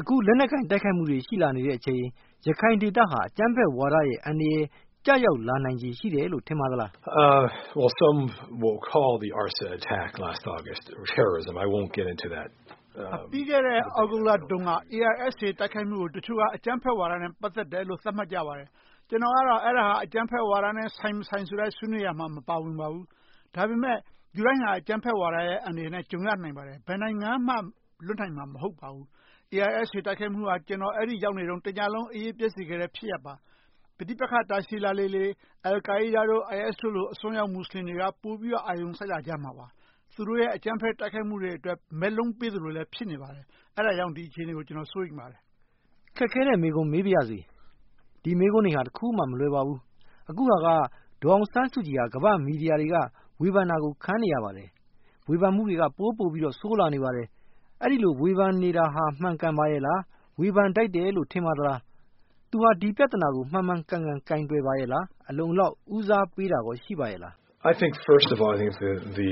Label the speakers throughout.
Speaker 1: အခုလက်နက်ကိုင်တိုက်ခိုက်မှုတွေရှိလာနေတဲ့အချိန်ရခိုင်ဒေသဟာအကြမ်းဖက်ဝါဒရဲ့အန္တရာယ်ကြောက်လာနိုင်ခြေရှိတယ်လို့ထင်ပါသလား
Speaker 2: Well, some will call the ARSA attack last August terrorism. I won't get into that.
Speaker 3: ပြီးခဲ့တဲ့အောက်တိုဘာတုန်းက ARSA တိုက်ခိုက်မှုကိုတချို့ကအကြမ်းဖက်ဝါဒနဲ့ပတ်သက်တယ်လို့သတ်မှတ်ကြပါတယ်။ကျွန်တော်ကတော့အဲ့ဒါဟာအကြမ်းဖက်ဝါဒနဲ့ဆိုင်ဆိုတဲ့ဆွေးနွေးရမှာမပါဝင်ပါဘူး။ဒါပေမဲ့ယူရိုင်းဟာအကြမ်းဖက်ဝါဒရဲ့အနေနဲ့ကြုံရနိုင်ပါတယ်။ဘယ်နိုင်ငံမှလွတ်နိုင်မှာမဟုတ်ပါဘူး။ ARSA တိုက်ခိုက်မှုဟာကျွန်တော်အဲ့ဒီရောက်နေတော့တကြလုံးအေးပြည့်စည်ခဲ့တဲ့ဖြစ်ရပါပဋိပက္ခတာရှည်လာလေလေအယ်ကိုင်ဒါတို့ IS တို့လိုအစွန်းရောက်မွတ်စလင်တွေကပို့ပြီးတော့အာရုံစိုက်လာကြမှာပါသူတို့ရဲ့အကြမ်းဖက်တိုက်ခိုက်မှုတွေအတွက်မဲလုံးပေးသလိုလည်းဖြစ်နေပါတယ်အဲ့ဒါကြောင့်ဒီအခြေအနေကိုကျွန်တော်စိုးရိမ်ပါတယ်
Speaker 1: ခက်ခဲတဲ့မိကုံမေးပြရစီဒီမိကုံတွေဟာတခုမှမလွယ်ပါဘူးအခုကဒေါအောင်ဆန်းစုကြည်ဟာကမ္ဘာမီဒီယာတွေကဝေဖန်တာကိုခံနေရပါတယ်ဝေဖန်မှုတွေကပိုးပြီးတော့ဆိုးလာနေပါတယ်အဲ့ဒီလိုဝေဖန်နေတာဟာမှန်ကန်ပါရဲ့လားဝေဖန်တိုက်တယ်လို့ထင်ပါသလားသူဟာဒီပြဿနာကိုမှန်ကန်ကင်တွယ်ပါရဲ့လားအလုံးလောက်ဦးစားပေးတာကိုရှိပါရဲ့လား
Speaker 2: I think first of all I think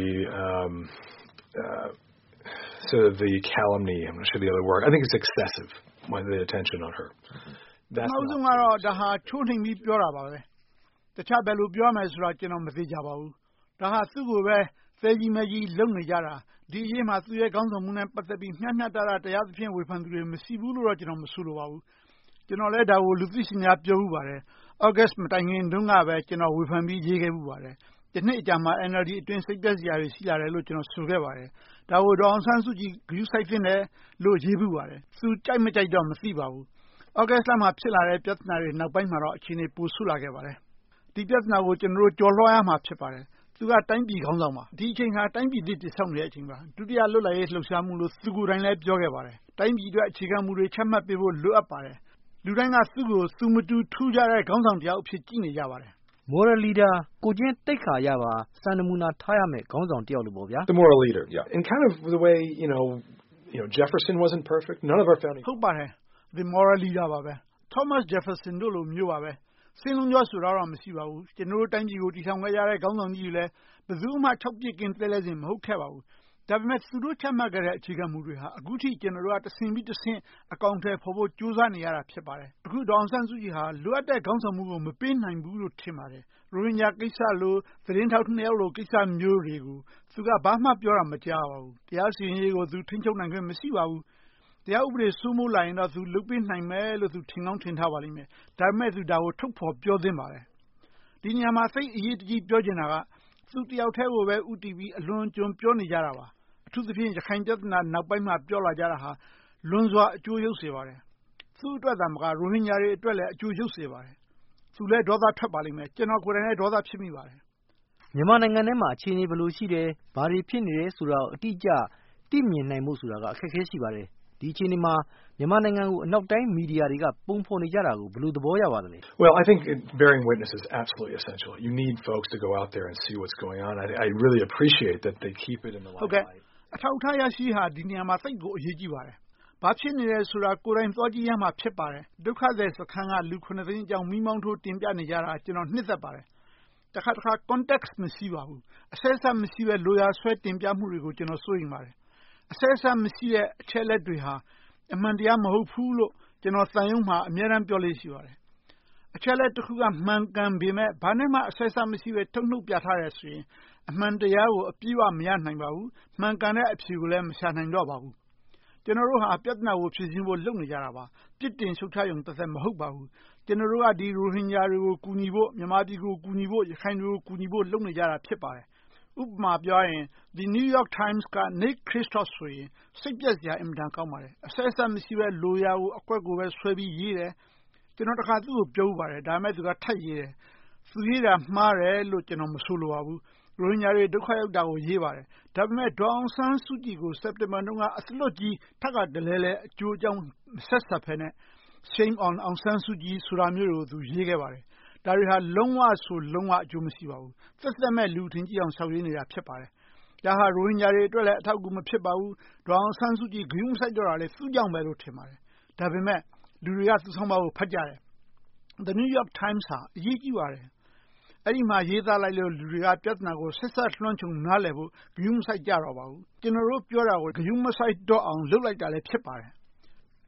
Speaker 2: the calumny I'm not sure the other word I think it's excessive when the attention on her
Speaker 3: that's နောက်ဆုံးကတော့ဒါဟာချိုးနှိမ်ပြီးပြောတာပါပဲတခြားဘယ်လိုပြောမယ်ဆိုတော့ကျွန်တော်မသိကြပါဘူးဒါဟာသူ့ကိုပဲသဲကြီးမကြီးလုံနေကြတာဒီအရေးမှာသူ့ရဲ့ခေါင်းဆောင်မှုနဲ့ပတ်သက်ပြီးမျှမျှတတတရားသဖြင့်ဝေဖန်သူတွေမရှိဘူးလို့တော့ကျွန်တော်မဆိုလိုပါဘူးကျွန်တော်လည်းဒါကိုလူသိရှင်များပြောဘူးပါတယ်။ August မတိုင်ခင်တုန်းကပဲကျွန်တော်ဝေဖန်ပြီးရေးခဲ့မှုပါတယ်။ဒီနှစ်အကြာမှာ NLD အတွင်းစိတ်သက်စရာတွေရှိလာတယ်လို့ကျွန်တော်ဆိုခဲ့ပါတယ်။ဒါကိုဒေါအောင်ဆန်းစုကြည်ဂရုစိုက်တင်တယ်လို့ရေးမှုပါတယ်။သူကြိုက်မကြိုက်တော့မသိပါဘူး။ August လမှာဖြစ်လာတဲ့ပြဿနာတွေနောက်ပိုင်းမှာတော့အခြေအနေပိုဆိုးလာခဲ့ပါတယ်။ဒီပြဿနာကိုကျွန်တော်တို့ကြော်လွှားရမှာဖြစ်ပါတယ်။သူကတိုင်းပြည်ခေါင်းဆောင်ပါ။ဒီအချိန်ဟာတိုင်းပြည်တည်ဆောက်နေတဲ့အချိန်ပါ။ဒုတိယလွတ်လပ်ရေးလှုပ်ရှားမှုလို့သူကိုယ်တိုင်လည်းပြောခဲ့ပါတယ်။တိုင်းပြည်အတွက်အခြေခံမှုတွေချမှတ်ပေးဖို့လိုအပ်ပါတယ်။လူတိုင်းကသူ့ကိုသူမတူထူးခြားတဲ့ခေါင်းဆောင်တယောက်အဖြစ်ကြည့်နေကြပါတယ်
Speaker 1: Moral leader ကိုချင်းတိတ်ခါရပါစံနမူနာထားရမယ်ခေါင်းဆောင်တယောက်လို့ပေါ့ဗျာ
Speaker 2: The moral leader yeah and kind of the way you know Jefferson wasn't perfect none of our founding
Speaker 3: ဟုတ်ပါတယ် The moral leader ပါပဲ Thomas Jefferson တို့လိုမျိုးပါပဲစင်လုံးကျော်ဆိုတော့မရှိပါဘူးကျွန်တော်တို့တိုင်းပြည်ကိုတည်ထောင်ခဲ့ကြတဲ့ခေါင်းဆောင်ကြီးတွေလည်းဘယ်သူမှ၆ပြစ်ကင်းတဲလဲစင်မဟုတ်ခဲ့ပါဘူးဒါပေမဲ့သူတို့ချမှတ်ခဲ့တဲ့အခြေခံမူတွေဟာအခုထိကျွန်တော်တို့ကတဆင်ပြီးတဆင့်အကောင့်ထဲပေါ်ဖို့ကြိုးစားနေရတာဖြစ်ပါတယ်အခုဒေါအောင်ဆန်းစုကြည်ဟာလိုအပ်တဲ့ခေါင်းဆောင်မှုကိုမပေးနိုင်ဘူးလို့ထင်ပါတယ်ရိုဟင်ဂျာကိစ္စလိုသတင်းထောက်2ယောက်လိုကိစ္စမျိုးတွေကိုသူကဘာမှပြောတာမကြားပါဘူးတရားစီရင်ရေးကိုသူထိန်းချုပ်နိုင်ခွင့်မရှိပါဘူးတရားဥပဒေစိုးမိုးလာရင်တော့သူလုပ်ပေးနိုင်မယ်လို့သူထင်ကောင်းထင်ထားပါလိမ့်မယ်ဒါပေမဲ့သူဒါကိုထုတ်ဖော်ပြောသင့်ပါတယ်ဒီနေရာမှာစိတ်အရေးတကြီးပြောချင်တာကသူတယောက်တည်းကိုပဲဥတီပြီးအလွန်ကျွံပြောနေကြတာပါအထူးသဖြင့်ရခိုင်ပြည်နယ်နောက်ပိုင်းမှာပြောလာကြတာဟာလွန်စွာအကျိုးရုပ်စေပါတယ်သူ့အတွက်သာမကရိုဟင်ဂျာတွေအတွက်လည်းအကျိုးရုပ်စေပါတယ်သူလည်းဒေါသထွက်ပါလိမ့်မယ်ကျွန်တော်ကိုယ်တိုင်လည်းဒေါသဖြစ်မိပါတယ်
Speaker 1: မြန်မာနိုင်ငံထဲမှာအခြေအနေဘယ်လိုရှိတယ်ဘာတွေဖြစ်နေတယ်ဆိုတာကိုအတိအကျသိမြင်နိုင်မှုဆိုတာကအခက်အခဲရှိပါတယ်ဒီအခြေအနေမှာမြန်မာနိုင်ငံကိုအနောက်တိုင်းမီဒီယာတွေကပုံဖော်နေကြတာကိုဘယ်လိုသဘောရပါသလဲ
Speaker 2: Well I think bearing witness is absolutely essential you need folks to go out there and see what's going on I really appreciate that they keep it in the limelight
Speaker 3: အထောက်အထားရရှိဟာဒီနေရာမှာသိကိုအရေးကြီးပါတယ်ဘာဖြစ်နေလဲဆိုတာကိုယ်တိုင်သွားကြည့်ရမှာဖြစ်ပါတယ်ဒုက္ခသည်စခန်းကလူ9သိန်းအကြောင်းမိမောင်းထိုးတင်ပြနေကြတာကျွန်တော်နှစ်သက်ပါတယ်တခါ context မရှိပါဘူးအဆက်အစပ်မရှိပဲလိုရာဆွဲတင်ပြမှုတွေကိုကျွန်တော်စိုးရိမ်ပါတယ်အဆက်အစပ်မရှိတဲ့အချက်လက်တွေဟာအမှန်တရားမဟုတ်ဘူးလို့ကျွန်တော်သံယုံမှာအများအားပြောလို့ရှိပါတယ်အချက်လက်တစ်ခုကမှန်ကန်ပေမဲ့ဘာနဲ့မှအဆက်အစပ်မရှိပဲထုတ်နှုတ်ပြထားရဆိုရင်အမှန်တရားကိုအပြည့်အဝမရနိုင်ပါဘူးမှန်ကန်တဲ့အဖြေကိုလည်းမရှာနိုင်တော့ပါဘူးကျွန်တော်တို့ဟာပြဿနာကိုဖြေရှင်းဖို့လုပ်နေကြတာပါပြစ်တင်ရှုတ်ချရုံတစ်သက်မဟုတ်ပါဘူးကျွန်တော်တို့ကဒီရိုဟင်ဂျာတွေကိုကူညီဖို့မြန်မာပြည်ကိုကူညီဖို့ရခိုင်တွေကိုကူညီဖို့လုပ်နေကြတာဖြစ်ပါတယ်ဥပမာပြောရင် The New York Times က Nick Kristof ဆိုရင်စိတ်ပြက်စရာအင်မတန်ကောင်းပါတယ်အဆက်အစပ်မရှိပဲလိုရာကိုအကွက်ကိုပဲဆွဲပြီးရေးတယ်ကျွန်တော်တခါသူ့ကိုပြောပါတယ်ဒါပေမဲ့သူကထပ်ရေးတယ်သူရေးတာမှားတယ်လို့ကျွန်တော်မဆိုလိုပါဘူးရိုဟင်ဂျာတွေဒုက္ခရောက်တာကိုရေးပါတယ်ဒါပေမဲ့ဒေါအောင်ဆန်းစုကြည်ကိုစက်တင်ဘာတုန်းကအသလွတ်ကြီးထပ်ကတလဲလဲအကျိုးအကြောင်းဆက်ဆက်ဖဲနဲ့ Shame on Aung San Suu Kyi ဆိုတာမျိုးကိုသူရေးခဲ့ပါတယ်ဒါတွေဟာလုံးဝဆိုလုံးဝအကျိုးမရှိပါဘူးသက်သက်မဲ့လူထင်ကြည့်အောင်ဆောက်ရေးနေတာဖြစ်ပါတယ်ဒါဟာရိုဟင်ဂျာတွေအတွက်လည်းအထောက်အကူမဖြစ်ပါဘူးဒေါအောင်ဆန်းစုကြည်ဂရုမစိုက်တော့တာလေသူ့ကြောင့်ပဲလို့ထင်ပါတယ်ဒါပေမဲ့လူတွေကသူ့ဆောင်ပါကိုဖတ်ကြတယ် The New York Times ဟာအရေးကြီးပါတယ်အဲ့ဒီမှာရေးသားလိုက်လို့လူတွေကပြဿနာကိုဆက်ဆက်လွှမ်းခြုံနားလည်ဖို့ဂရုမစိုက်ကြတော့ပါဘူးကျွန်တော်တို့ပြောတာကိုဂရုမစိုက်တော့အောင်လုပ်လိုက်တာလည်းဖြစ်ပါတယ်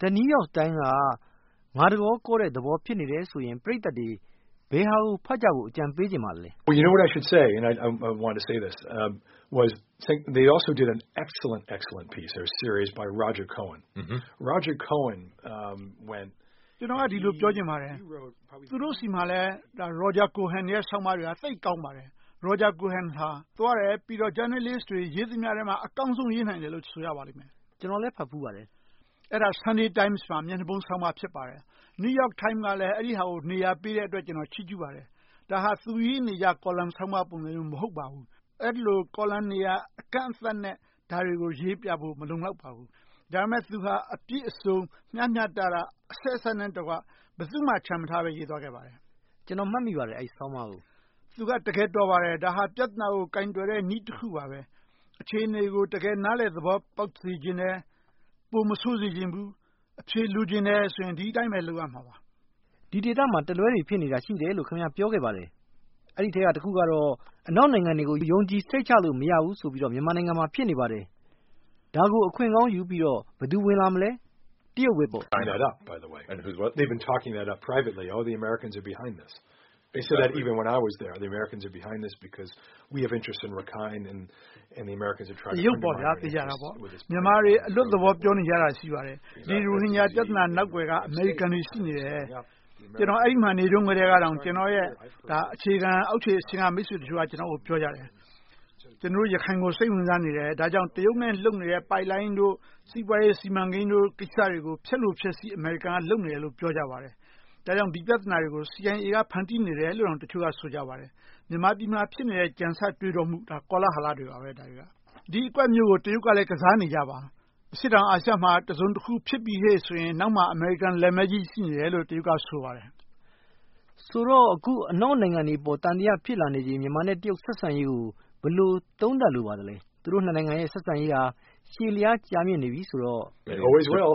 Speaker 1: The New York Times ကငါတကောကောတဲ့သဘောဖြစ်နေတယ်ဆိုရင်ပရိသတ်တွေဘယ်ဟာကိုဖတ်ကြဖို့အကြံပေးချင်ပါလဲ
Speaker 2: Well, you know what I should say, and I want to say this, was they also did an excellent piece, or series by Roger Cohen. Mm-hmm. Roger Cohen went...
Speaker 3: ကျွန်တော်ကဒီလိုပြောချင်ပါတယ်သူတို့စီမှာလဲဒါ Roger Cohen ရဲ့ဆောင်းပါးတွေကသိကောင်းပါတယ် Roger Cohen ဟာသွားတယ်ပြီးတော့ journalist တွေရေးသမျှထဲမှာအကောင်းဆုံးရေးနိုင်တယ်လို့ဆိုရပါလိမ့်မယ်
Speaker 1: ကျွန်တော်လည်းဖတ်ဖူးပါတယ်
Speaker 3: အဲ့ဒါ Sunday Times မှာမျက်နှာပုံဆောင်းပါးဖြစ်ပါတယ် New York Times ကလည်းအဲ့ဒီဟာကိုနေရာပေးတဲ့အတွက်ကျွန်တော်ချီးကျူးပါတယ်ဒါဟာသူရေးနေကြ column ဆောင်းပါးပုံစံမျိုးမဟုတ်ပါဘူးအဲ့လို column နေရာအကန့်အသတ်နဲ့ဒါတွေကိုရေးပြဖို့မလုံလောက်ပါဘူးဒါပေမဲ့သူဟာအပြည့်အစုံမျှမျှတတာအဆက်ဆက်နဲ့တော့ဘယ်သူမှချမ်းမထားပဲရေးသွားခဲ့ပါတယ်
Speaker 1: ကျွန်တော်မှတ်မိပါတယ်အဲ့ဆောင်းပါးကို
Speaker 3: သူကတကယ်တော်ပါတယ်ဒါဟာပြဿနာကိုကင်တွယ်တဲ့နည်းတစ်ခုပါပဲအခြေအနေကိုတကယ်နားလည်သဘောပေါက်စေခြင်းနဲ့ပုံမဆိုးစေခြင်းဘူးအဖြေလူခြင်းနဲ့ဆိုရင်ဒီအတိုင်းပဲလုပ်ရမှာပါ
Speaker 1: ဒီဒေတာမှာတလွဲတွေဖြစ်နေတာရှိတယ်လို့ခင်ဗျာပြောခဲ့ပါတယ်အဲ့ဒီထဲကတစ်ခုကတော့အနောက်နိုင်ငံတွေကိုယုံကြည်စိတ်ချလို့မရဘူးဆိုပြီးတော့မြန်မာနိုင်ငံမှာဖြစ်နေပါတယ်ဒါကိုအခွင့်ကောင်းယူပြီးတော့ဘယ်သူဝင်လာမလဲတရုတ်ပဲပေါ့
Speaker 2: that up by the way and they've been talking that up privately the Americans are behind this they said that even when I was there the Americans are behind this because we have interest in Rakhine and the Americans are trying to
Speaker 3: ရုပ်ပေါ်ပြကြတာပေါ့မြန်မာတွေအလွတ်သဘောပြောနေကြတာရှိပါတယ်ဒီရိုဟင်ဂျာပြဿနာနောက်ွယ်ကအမေရိကန်တွေရှိနေတယ်ကျွန်တော်အဲ့ဒီမှာနေတော့ငယ်တဲ့ကတော့ကျွန်တော်ရဲ့ဒါအခြေခံအောက်ခြေအဆင့်ကမိတ်ဆွေတို့ကကျွန်တော်ကိုပြောကြတယ်ကျွန်တော်ရခိုင်ကိုစိတ်ဝင်စားနေတယ်ဒါကြောင့်တရုတ်နဲ့လုံနေတဲ့ပိုက်လိုင်းတို့စီးပွားရေးစီမံကိန်းတို့ကိစ္စတွေကိုဖျက်လို့ဖျက်စီအမေရိကန်ကလုံနေတယ်လို့ပြောကြပါတယ်ဒါကြောင့်ဒီပြဿနာတွေကို CIA ကဖန်တီးနေတယ်လို့တော့တချို့ကဆိုကြပါတယ်မြန်မာပြည်မှာဖြစ်နေတဲ့ကြံစတွေးတော်မှုဒါကောလာဟလတွေပါပဲဒါတွေကဒီအကွက်မျိုးကိုတရုတ်ကလည်းကစားနေကြပါအစ်တောင်အာရှမှာတစုံတစ်ခုဖြစ်ပြီးဟဲ့ဆိုရင်နောက်မှအမေရိကန်လက်မကြီးရှိနေတယ်လို့တရုတ်ကဆိုပါတယ်
Speaker 1: ဆိုတော့အခုအနောက်နိုင်ငံတွေပေါ်တန်တရားဖြစ်လာနေခြင်းမြန်မာနဲ့တရုတ်ဆက်ဆံရေးကိုဘယ်လိုသုံးသပ်လို့ပါလဲသူတို့နှစ်နိုင်ငံရဲ့ဆက်ဆံရေးဟာရှည်လျားကြာမြင့်နေပြီဆိုတော့
Speaker 2: always will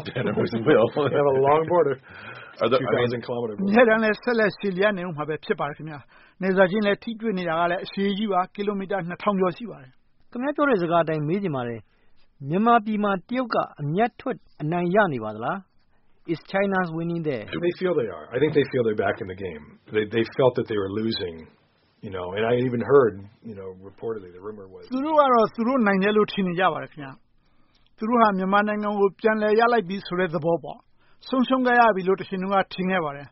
Speaker 2: they have a long border 2000 kilometers
Speaker 3: ညတန်းလဲဆက်လက်ရှည်လျားနေအောင်မှာပဲဖြစ်ပါတယ်ခင်ဗျာနေစာချင်းလဲထိတွေ့နေတာကလည်းအရှည်ကြီးပါကီလိုမီတာ2000ကျော်ရှိပါတယ်
Speaker 1: ခင်ဗျားပြောတဲ့စကားအတိုင်းမေးချင်ပါတယ်မြန်မာပြည်မှာတရုတ်ကအမြတ်ထွက်အနိုင်ရနေပါသလား Is China's winning there?
Speaker 2: They feel they are. I think they feel they're back in the game. They felt that they were losing, and I even heard, reportedly the rumor was.
Speaker 3: သူတို့ကတော့သူတို့နိုင်တယ်လို့ထင်နေကြပါတယ်ခင်ဗျာသူတို့ဟာမြန်မာနိုင်ငံကိုပြန်လည်ရလိုက်ပြီဆိုတဲ့သဘောပေါ့ဆုံးရှုံးခဲ့ရပြီလို့တရှင်တို့ကထင်ခဲ့ပါတယ်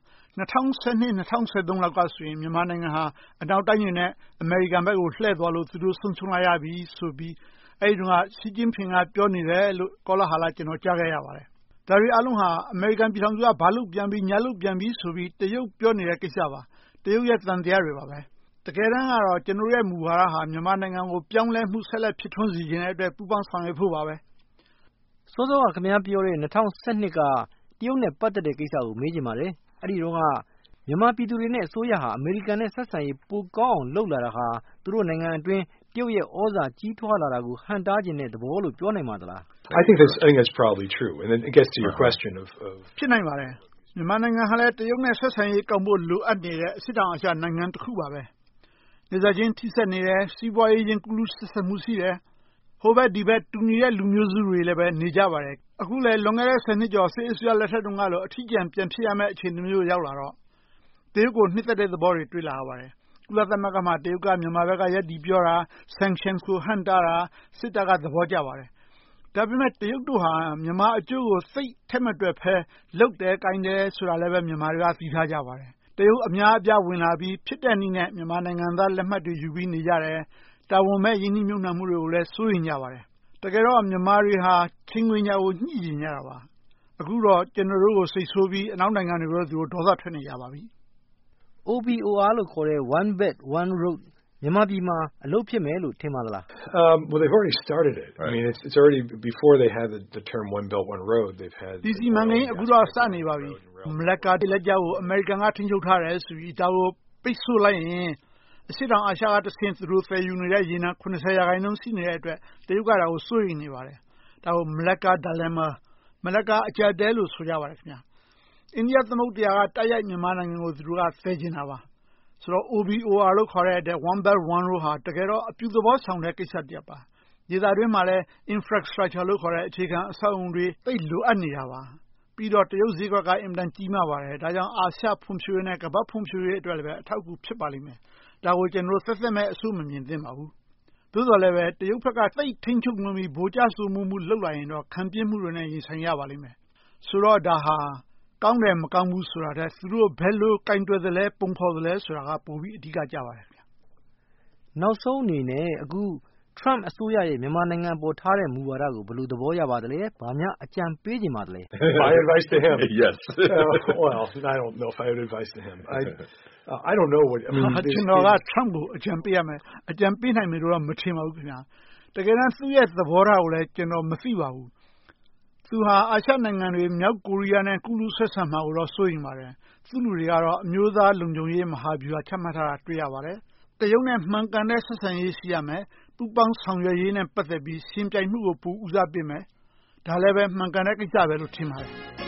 Speaker 3: 2012 2013လောက်ကဆိုရင်မြန်မာနိုင်ငံဟာအနောက်တိုင်းတွေနဲ့အမေရိကန်ဘက်ကိုလှည့်သွားလို့သူတို့ဆုံးရှုံးလိုက်ရပြီဆိုပြီးအဲဒီတုန်းကရှီကျင်းဖင်ကပြောနေတယ်လို့ကောလာဟာလာကျွန်တော်ကြားခဲ့ရပါတယ်ဒါရီအလုံးဟာအမေရိကန်ပြည်ထောင်စုကဘာလို့ပြန်ပြီးညာလို့ပြန်ပြီးဆိုပြီးတရုတ်ပြောနေတဲ့ကိစ္စပါတရုတ်ရဲ့တန်တရားတွေပါပဲတကယ်တမ်းကတော့ကျွန်တော်ရဲ့မူဝါဒဟာမြန်မာနိုင်ငံကိုပြောင်းလဲမှုဆက်လက်ဖြစ်ထွန်းစေခြင်းတဲ့အတွက်ပူးပေါင်းဆောင်ရွက်ဖို့ပါပဲ
Speaker 1: စောစောကခင်ဗျားပြောတဲ့2012ကတရုတ်နဲ့ပတ်သက်တဲ့ကိစ္စကိုမေးချင်ပါတယ်အဲ့ဒီတော့ကမြန်မာပြည်သူတွေနဲ့အစိုးရဟာအမေရိကန်နဲ့ဆက်ဆံရေးပိုကောင်းအောင်လုပ်လာတာဟာသူတို့နိုင်ငံအတွင်းတရုတ်ရဲ့ဩဇာကြီးထွားလာတာကိုဟန်တားခြင်းတဲ့သဘောလို့ပြောနိုင်ပါသလား
Speaker 2: I think that's probably true and then it gets to your question of
Speaker 3: ဖြစ်နိုင်ပါတယ်မြန်မာနိုင်ငံဟာလည်းတရုတ်နဲ့ဆက်ဆံရေးကောင်းဖို့လိုအပ်နေတဲ့အစ်တောင်အာရှနိုင်ငံတစ်ခုပါပဲနေစာချင်းထိစပ်နေတယ်စီးပွားရေးချင်းကူးလူးဆက်ဆက်မှုရှိတယ်ဟိုဘက်ဒီဘက်တူညီတဲ့လူမျိုးစုတွေလည်းပဲနေကြပါတယ်အခုလည်းလွန်ခဲ့တဲ့10နှစ်ကျော်စစ်အစိုးရလက်ထက်တုန်းကလိုအထီးကျန်ပြန်ဖြစ်ရမယ့်အခြေအနေမျိုးရောက်လာတော့တရုတ်ကိုနှစ်သက်တဲ့သဘောတွေတွေ့လာရပါတယ်ကုလသမဂ္ဂမှာတရုတ်ကမြန်မာဘက်ကရက်တီပြောတာ sanctions ကိုဟန့်တားတာစစ်တပ်ကသဘောကျပါတယ်ဒါပေမဲ့တရုတ်တို့ဟာမြန်မာအကျိုးကိုစိတ်ထက်မတွက်ဖဲလုတ်တယ်ကိုင်းတယ်ဆိုတာလည်းပဲမြန်မာတွေကသိထားကြပါတယ်တရုတ်အများအပြားဝင်လာပြီးဖြစ်တဲ့နည်းနဲ့မြန်မာနိုင်ငံသားလက်မှတ်တွေယူပြီးနေကြတယ်တာဝန်မဲ့ယင်းနှိမ့်နှံမှုတွေကိုလည်းစိုးရိမ်ကြပါတယ်တကယ်တော့မြန်မာတွေဟာချင်းငွေညာကိုညှိကျင်ကြတာပါအခုတော့ကျွန်တော်တို့ကိုစိတ်ဆိုးပြီးအနောက်နိုင်ငံတွေကသူတို့ဒေါသထွက်နေကြပါပြီ
Speaker 1: OBOR လို့ခေါ်တဲ့ One Belt One Road မြန်မာပြည်မှာအလုပ်ဖြစ်မယ်လို့ထင်ပါသလား
Speaker 2: Well they've already started it. I mean it's already before they had the term One Belt One Road they've had
Speaker 3: ဒီစီမံကိန်းအခုတော့စနေပါပြီမလကာလက်ကြောက်ကိုအမေရိကန်ကထိန်းချုပ်ထားတယ်ဆိုပြီးဒါကိုပိတ်ဆို့လိုက်ရင်အစ်တောင်အာရှကတဆင့်သူတို့ဖယ်ယူနေတဲ့ရေနံ90%ရှိနေတဲ့အတွက်တရုတ်ကဒါကိုစိုးရိမ်နေပါတယ်ဒါကိုမလကာဒါလမမလကာအကျတဲလို့ဆိုကြပါတယ်ခင်ဗျာအိန္ဒိယသမုဒ္ဒရာကတိုက်ရိုက်မြန်မာနိုင်ငံကိုသူတို့ကဖယ်ကျင်တာပါဆိုတော့ OBOR လို့ခေါ်တဲ့ One Belt One Road ဟာတကယ်တော့အပြုသဘောဆောင်တဲ့ကိစ္စတစ်ပါဒေသတွင်းမှာလည်း infrastructure လို့ခေါ်တဲ့အခြေခံအဆောက်အအုံတွေသိလိုအပ်နေတာပါပြီးတော့တရုတ်ဈေးကွက်ကအင်မတန်ကြီးမားပါတယ်ဒါကြောင့်အာရှဖွံ့ဖြိုးရေးနဲ့ကမ္ဘာဖွံ့ဖြိုးရေးအတွက်လည်းအထောက်အကူဖြစ်ပါလိမ့်မယ်ဒါကိုကျွန်တော်သက်သက်မဲ့အဆိုးမမြင်သင့်ပါဘူးသို့တော်လည်းပဲတရုတ်ဘက်ကသိထိန်ချုပ်လွန်ပြီးဗိုလ်ကျဆူမှုလုပ်လာရင်တော့ခံပြင်းမှုတွေနဲ့ရင်ဆိုင်ရပါလိမ့်မယ်ဆိုတော့ဒါဟာကောင်းတယ်မကောင်းဘူးဆိုတာတဲ့သူတို့ဘယ်လိုကင်တွယ်သလဲပုံဖော်သလဲဆိုတာကပိုပြီးအဓိကကြပါတယ်ခင်ဗျ
Speaker 1: နောက်ဆုံးအနေနဲ့အခု Trump အစိုးရရဲ့မြန်မာနိုင်ငံပေါ်ထားတဲ့မူဝါဒကိုဘယ်လိုသဘောရပါသလဲ။ဘာများအကြံပေးချင်ပါသလဲ။
Speaker 2: My advice to him.
Speaker 4: Yes.
Speaker 2: Well, I don't know if I would advise to him. I don't know what I mean.
Speaker 3: ကျွန်တော်က Trump ကိုအကြံပေးရမယ်။အကြံပေးနိုင်မယ်လို့တော့မထင်ပါဘူးခင်ဗျာ။တကယ်တမ်းသူ့ရဲ့သဘောထားကိုလည်းကျွန်တော်မသိပါဘူး။သူဟာအာရှနိုင်ငံတွေမြောက်ကိုရီးယားနဲ့ကုလူဆက်ဆံမှာကိုတော့စိုးရိမ်ပါတယ်။သူ့လူတွေကတော့အမျိုးသားလုံခြုံရေးမဟာဗျူဟာချမှတ်ထားတာတွေ့ရပါတယ်။တရုတ်နဲ့မှန်ကန်တဲ့ဆက်ဆံရေးရှိရမယ်။ပူပေါင်းဆောင်ရွက်ရေးနဲ့ပတ်သက်ပြီးရှင်းပြမှုကိုပိုဦးစားပေးမယ်။ဒါလည်းပဲမှန်ကန်တဲ့ကိစ္စပဲလို့ထင်ပါတယ်။